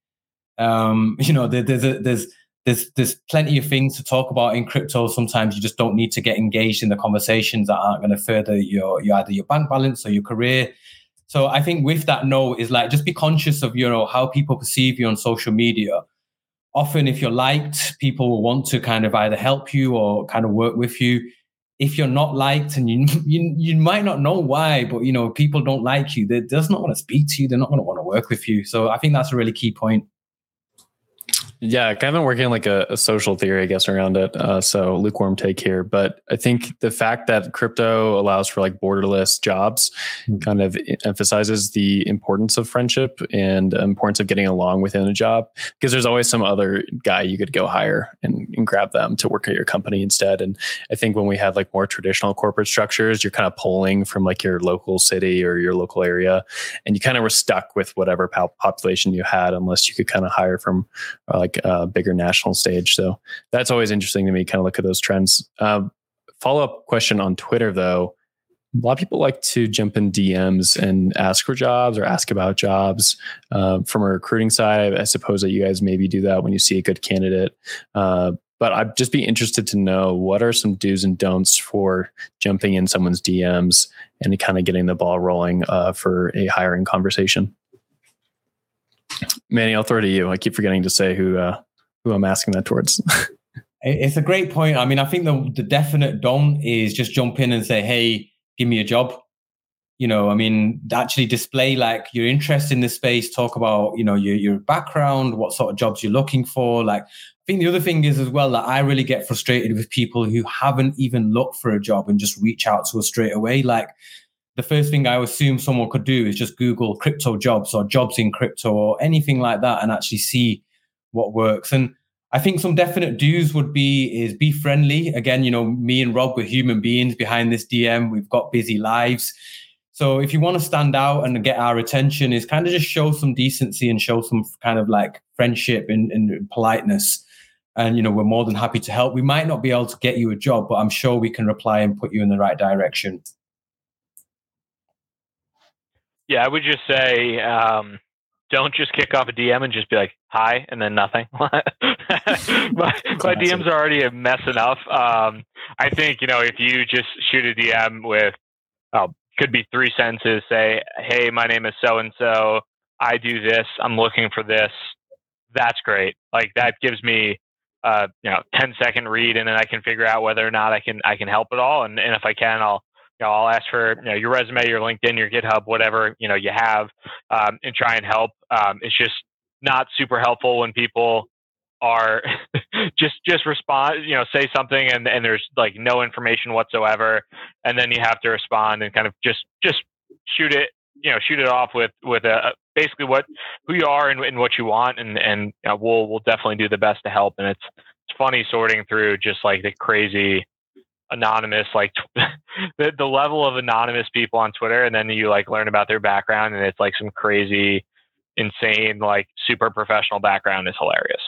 There's plenty of things to talk about in crypto. Sometimes you just don't need to get engaged in the conversations that aren't going to further either your bank balance or your career. So I think with that note is just be conscious of, how people perceive you on social media. Often if you're liked, people will want to kind of either help you or kind of work with you. If you're not liked, and you might not know why, but people don't like you, they just not want to speak to you. They're not going to want to work with you. So I think that's a really key point. Yeah, kind of working a social theory, I guess, around it. So lukewarm take here. But I think the fact that crypto allows for borderless jobs kind of emphasizes the importance of friendship and importance of getting along within a job, because there's always some other guy you could go hire and grab them to work at your company instead. And I think when we have more traditional corporate structures, you're kind of pulling from your local city or your local area, and you kind of were stuck with whatever population you had, unless you could kind of hire from a bigger national stage. So that's always interesting to me, kind of look at those trends. Follow-up question on Twitter, though. A lot of people like to jump in DMs and ask for jobs or ask about jobs. From a recruiting side, I suppose that you guys maybe do that when you see a good candidate. But I'd just be interested to know, what are some do's and don'ts for jumping in someone's DMs and kind of getting the ball rolling for a hiring conversation? Manny, I'll throw it to you. I keep forgetting to say who I'm asking that towards. It's a great point. I mean, I think the definite don't is just jump in and say, hey, give me a job. Actually display your interest in this space, talk about, your background, what sort of jobs you're looking for. I think the other thing is as well that I really get frustrated with people who haven't even looked for a job and just reach out to us straight away. The first thing I assume someone could do is just Google crypto jobs or jobs in crypto or anything like that and actually see what works. And I think some definite do's would be friendly. Again, me and Rob, we're human beings behind this DM. We've got busy lives. So if you want to stand out and get our attention, is kind of just show some decency and show some kind of friendship and politeness. And, we're more than happy to help. We might not be able to get you a job, but I'm sure we can reply and put you in the right direction. Yeah, I would just say, don't just kick off a DM and just be like, hi, and then nothing. my DMs are already a mess enough. I think, if you just shoot a DM with, could be 3 sentences, say, hey, my name is so-and-so, I do this, I'm looking for this. That's great. Like, that gives me 10-second read, and then I can figure out whether or not I can help at all. And if I can, I'll ask for your resume, your LinkedIn, your GitHub, whatever you have, and try and help. It's just not super helpful when people are just respond, say something and there's like no information whatsoever, and then you have to respond and kind of just shoot it off with basically who you are and what you want, and we'll definitely do the best to help. And it's funny sorting through just like the crazy anonymous, like the level of anonymous people on Twitter, and then you like learn about their background, and it's like some crazy, insane, like super professional background is hilarious.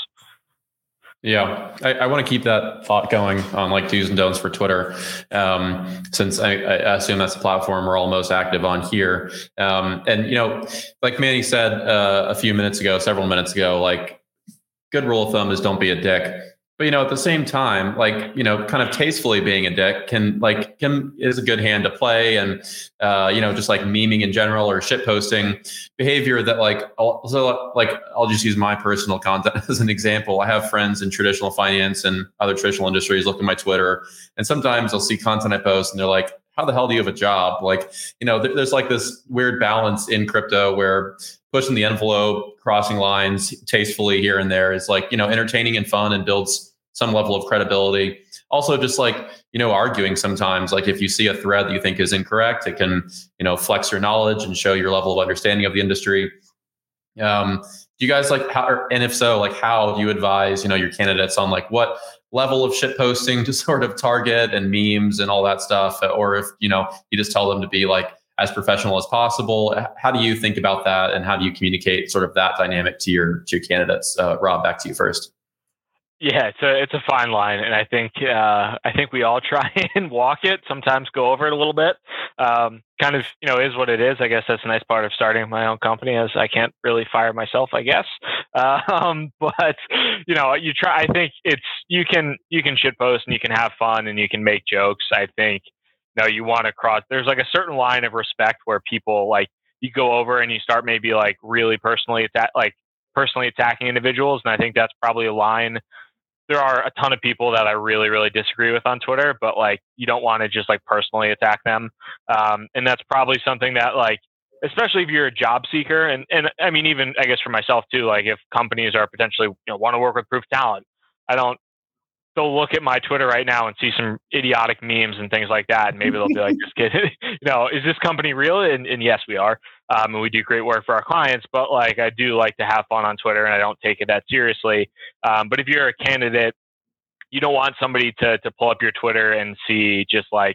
Yeah, I want to keep that thought going on like do's and don'ts for Twitter, since I assume that's the platform we're all most active on here. And like Manny said several minutes ago, like good rule of thumb is don't be a dick. But at the same time, like kind of tastefully being a dick is a good hand to play, and just like memeing in general or shit posting behavior that I'll just use my personal content as an example. I have friends in traditional finance and other traditional industries look at my Twitter, and sometimes I'll see content I post, and they're like, "How the hell do you have a job?" Like there's like this weird balance in crypto where pushing the envelope, crossing lines tastefully here and there is like entertaining and fun and builds some level of credibility. Also, just like, arguing sometimes, like if you see a thread that you think is incorrect, it can, flex your knowledge and show your level of understanding of the industry. Do you guys and if so, like how do you advise, your candidates on like what level of shit posting to sort of target and memes and all that stuff? Or if, you just tell them to be like as professional as possible. How do you think about that? And how do you communicate sort of that dynamic to your candidates? Rob, back to you first. Yeah, it's a fine line, and I think we all try and walk it. Sometimes go over it a little bit. Kind of, is what it is. I guess that's a nice part of starting my own company, as I can't really fire myself, I guess. But you try. I think you can shit post and you can have fun and you can make jokes. I think you want to cross. There's like a certain line of respect where people like you go over and you start maybe like really personally attacking individuals, and I think that's probably a line. There are a ton of people that I really, really disagree with on Twitter, but like you don't want to just like personally attack them. And that's probably something that like, especially if you're a job seeker, and I mean, even I guess for myself too, like if companies are potentially, want to work with Proof Talent, they'll look at my Twitter right now and see some idiotic memes and things like that. And maybe they'll be like, just kidding. Is this company real? And yes, we are. And we do great work for our clients, but like, I do like to have fun on Twitter and I don't take it that seriously. But if you're a candidate, you don't want somebody to pull up your Twitter and see just like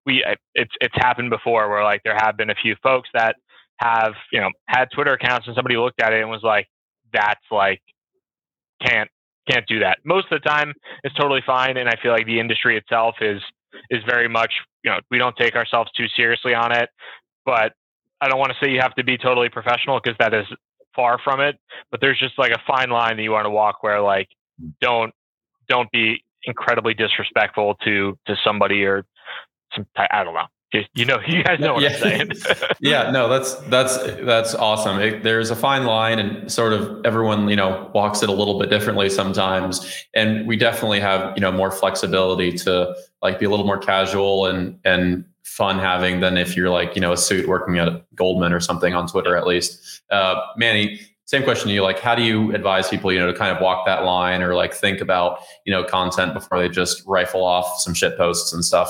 it's happened before where like there have been a few folks that have, had Twitter accounts and somebody looked at it and was like, that's like, can't do that. Most of the time it's totally fine. And I feel like the industry itself is very much, we don't take ourselves too seriously on it, but I don't want to say you have to be totally professional because that is far from it, but there's just like a fine line that you want to walk where like, don't be incredibly disrespectful to somebody or some, I don't know. You guys know what I'm saying. Yeah, no, that's awesome. There's a fine line, and sort of everyone, walks it a little bit differently sometimes. And we definitely have, more flexibility to like be a little more casual and fun having than if you're like, a suit working at Goldman or something on Twitter, at least. Manny, same question to you. Like, how do you advise people, to kind of walk that line or like think about, content before they just rifle off some shit posts and stuff?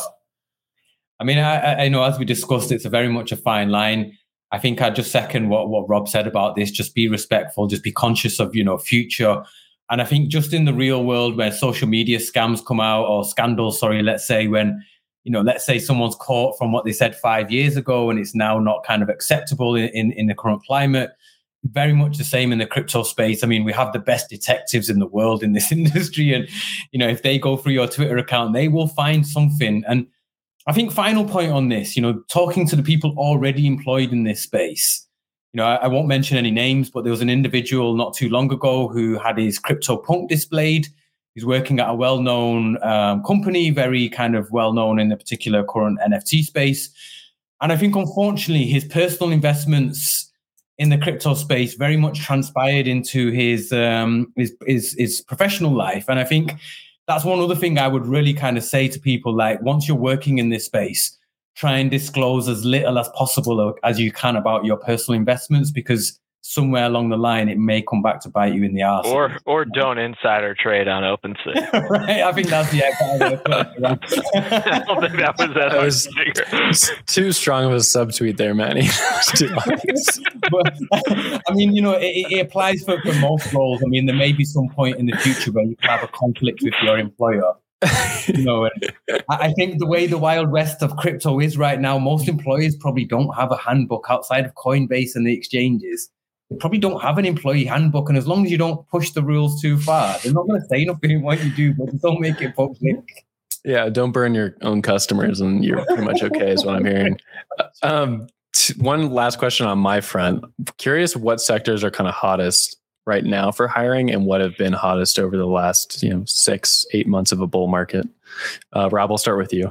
I mean, I know as we discussed, it's very much a fine line. I think I just second what Rob said about this. Just be respectful, just be conscious of, future. And I think just in the real world where social media scams come out or scandals, let's say when, let's say someone's caught from what they said 5 years ago and it's now not kind of acceptable in the current climate. very much the same in the crypto space. I mean, we have the best detectives in the world in this industry. And, if they go through your Twitter account, they will find something. And I think final point on this, talking to the people already employed in this space, I won't mention any names, but there was an individual not too long ago who had his CryptoPunk displayed. He's working at a well-known company, very kind of well-known in the particular current NFT space. And I think, unfortunately, his personal investments in the crypto space very much transpired into his professional life. And I think that's one other thing I would really kind of say to people, like, once you're working in this space, try and disclose as little as possible as you can about your personal investments, because somewhere along the line, it may come back to bite you in the arse. Or don't insider trade on OpenSea. Right, I think that's the I don't think that was too strong of a subtweet there, Manny. But, I mean, it applies for most roles. I mean, there may be some point in the future where you can have a conflict with your employer. And I think the way the Wild West of crypto is right now, most employers probably don't have a handbook outside of Coinbase and the exchanges. They probably don't have an employee handbook, and as long as you don't push the rules too far, they're not going to say nothing in what you do, but don't make it public. Yeah, don't burn your own customers, and you're pretty much okay, is what I'm hearing. One last question on my front. Curious what sectors are kind of hottest right now for hiring, and what have been hottest over the last 6-8 months of a bull market. Rob, I'll start with you.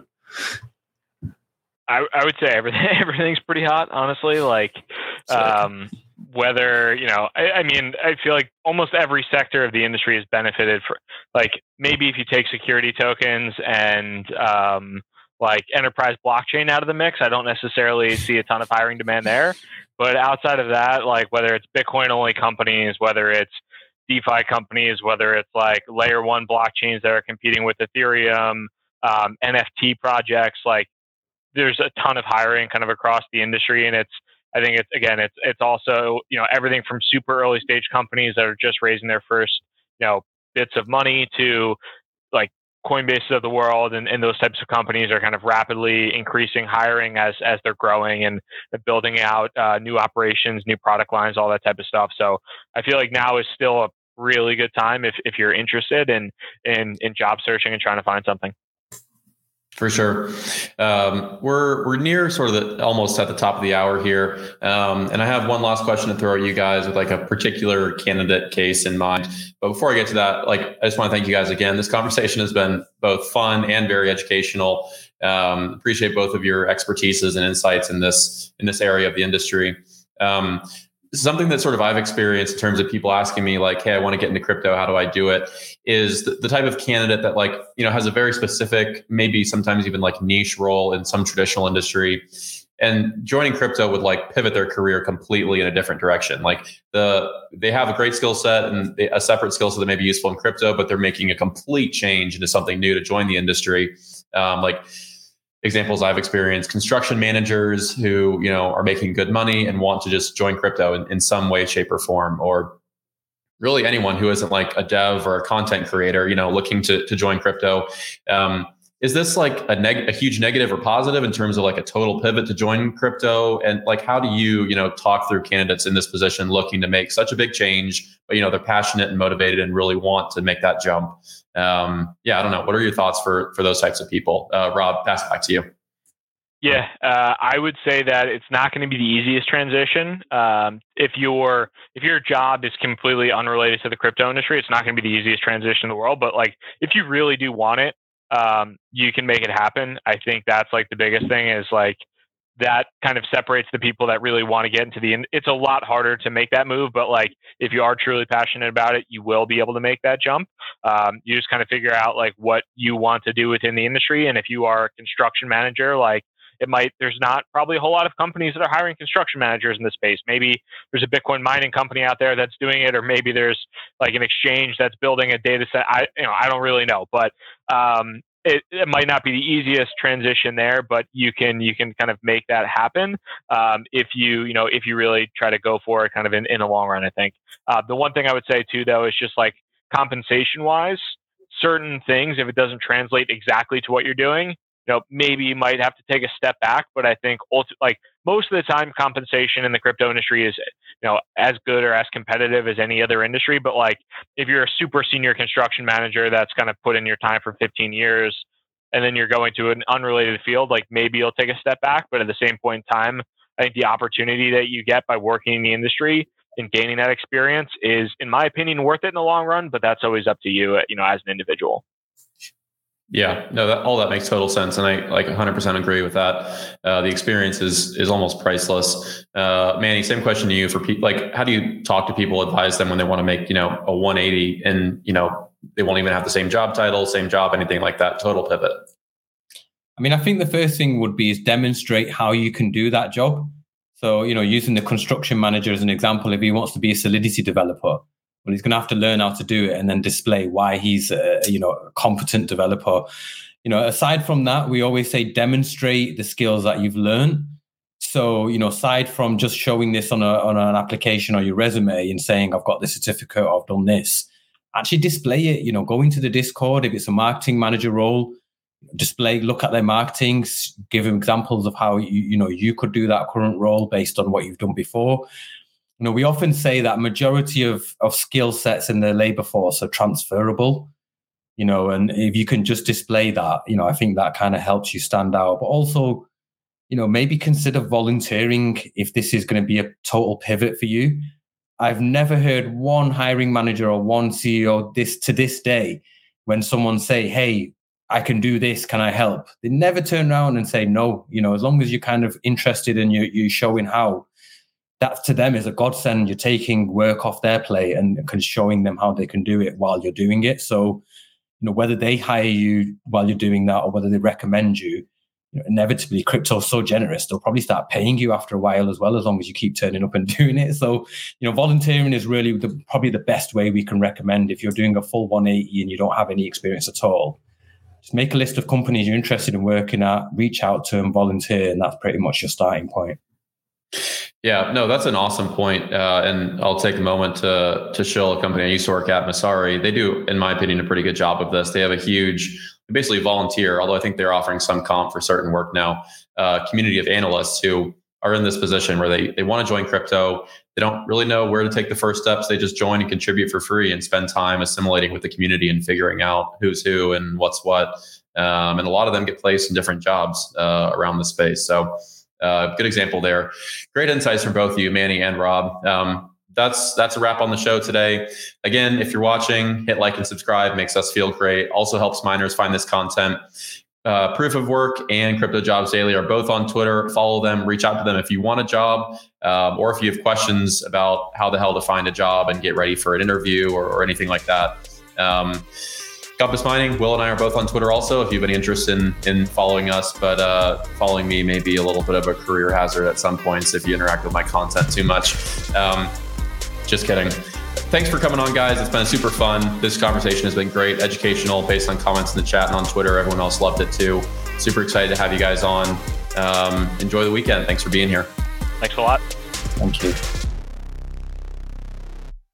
I would say everything's pretty hot, honestly. Like, whether, I mean, I feel like almost every sector of the industry has benefited for, like, maybe if you take security tokens and like enterprise blockchain out of the mix, I don't necessarily see a ton of hiring demand there. But outside of that, like, whether it's Bitcoin only companies, whether it's DeFi companies, whether it's like layer one blockchains that are competing with Ethereum, NFT projects, like, there's a ton of hiring kind of across the industry. And I think it's also, everything from super early stage companies that are just raising their first, bits of money to like Coinbase of the world, and those types of companies are kind of rapidly increasing hiring as they're growing and building out new operations, new product lines, all that type of stuff. So I feel like now is still a really good time if you're interested in job searching and trying to find something. For sure. We're near sort of almost at the top of the hour here. And I have one last question to throw at you guys with like a particular candidate case in mind. But before I get to that, like, I just want to thank you guys again. This conversation has been both fun and very educational. Appreciate both of your expertises and insights in this area of the industry. Something that sort of I've experienced in terms of people asking me like, hey, I want to get into crypto. How do I do it? Is the type of candidate that, like, has a very specific, maybe sometimes even like niche role in some traditional industry, and joining crypto would like pivot their career completely in a different direction. Like they have a great skill set and a separate skill set that may be useful in crypto, but they're making a complete change into something new to join the industry. Like, examples I've experienced, construction managers who, are making good money and want to just join crypto in some way, shape, or form, or really anyone who isn't like a dev or a content creator, looking to join crypto. Is this like a huge negative or positive in terms of like a total pivot to join crypto? And like, how do you, talk through candidates in this position looking to make such a big change, but, they're passionate and motivated and really want to make that jump? I don't know. What are your thoughts for those types of people? Rob, pass it back to you. Yeah, I would say that it's not going to be the easiest transition. If your job is completely unrelated to the crypto industry, it's not going to be the easiest transition in the world. But like, if you really do want it, you can make it happen. I think that's like the biggest thing, is like that kind of separates the people that really want to get into it's a lot harder to make that move, but like, if you are truly passionate about it, you will be able to make that jump. You just kind of figure out like what you want to do within the industry. And if you are a construction manager, like, there's not probably a whole lot of companies that are hiring construction managers in this space. Maybe there's a Bitcoin mining company out there that's doing it, or maybe there's like an exchange that's building a data set. I don't really know, but it might not be the easiest transition there, but you can kind of make that happen if you really try to go for it kind of in the long run. I think the one thing I would say too, though, is just like compensation wise, certain things, if it doesn't translate exactly to what you're doing, maybe you might have to take a step back. But I think most of the time compensation in the crypto industry is, as good or as competitive as any other industry. But like, if you're a super senior construction manager that's kind of put in your time for 15 years, and then you're going to an unrelated field, like maybe you'll take a step back. But at the same point in time, I think the opportunity that you get by working in the industry and gaining that experience is, in my opinion, worth it in the long run. But that's always up to you, as an individual. Yeah, no, all that makes total sense. And I 100% agree with that. The experience is almost priceless. Manny, same question to you for people. Like, how do you talk to people, advise them when they want to make, a 180 and, they won't even have the same job title, same job, anything like that, total pivot? I mean, I think the first thing would be is demonstrate how you can do that job. So, using the construction manager as an example, if he wants to be a Solidity developer, well, he's going to have to learn how to do it and then display why he's a competent developer. Aside from that, we always say demonstrate the skills that you've learned. So, aside from just showing this on an application or your resume and saying, I've got this certificate, I've done this, actually display it. Go into the Discord. If it's a marketing manager role, look at their marketing, give them examples of how you could do that current role based on what you've done before. We often say that majority of skill sets in the labor force are transferable, and if you can just display that, I think that kind of helps you stand out. But also, maybe consider volunteering if this is going to be a total pivot for you. I've never heard one hiring manager or one CEO to this day, when someone say, hey, I can do this, can I help? They never turn around and say no. As long as you're kind of interested and you're showing how, that to them is a godsend. You're taking work off their plate and showing them how they can do it while you're doing it. So, whether they hire you while you're doing that or whether they recommend you, inevitably crypto's so generous, they'll probably start paying you after a while as well, as long as you keep turning up and doing it. So, volunteering is really probably the best way we can recommend. If you're doing a full 180 and you don't have any experience at all, just make a list of companies you're interested in working at, reach out to them, volunteer, and that's pretty much your starting point. Yeah, no, that's an awesome point. And I'll take a moment to shill a company I used to work at, Messari. They do, in my opinion, a pretty good job of this. They have a huge, basically volunteer, although I think they're offering some comp for certain work now, community of analysts who are in this position where they want to join crypto. They don't really know where to take the first steps. They just join and contribute for free and spend time assimilating with the community and figuring out who's who and what's what. And a lot of them get placed in different jobs around the space. So good example there. Great insights from both you, Manny and Rob. That's a wrap on the show today. Again, if you're watching, hit like and subscribe. Makes us feel great. Also helps miners find this content. Proof of Work and Crypto Jobs Daily are both on Twitter. Follow them. Reach out to them if you want a job, or if you have questions about how the hell to find a job and get ready for an interview or anything like that. Compass Mining, Will and I are both on Twitter also, if you have any interest in following us. But following me may be a little bit of a career hazard at some points if you interact with my content too much. Just kidding. Thanks for coming on, guys. It's been super fun. This conversation has been great, educational, based on comments in the chat and on Twitter. Everyone else loved it too. Super excited to have you guys on. Enjoy the weekend. Thanks for being here. Thanks a lot. Thank you.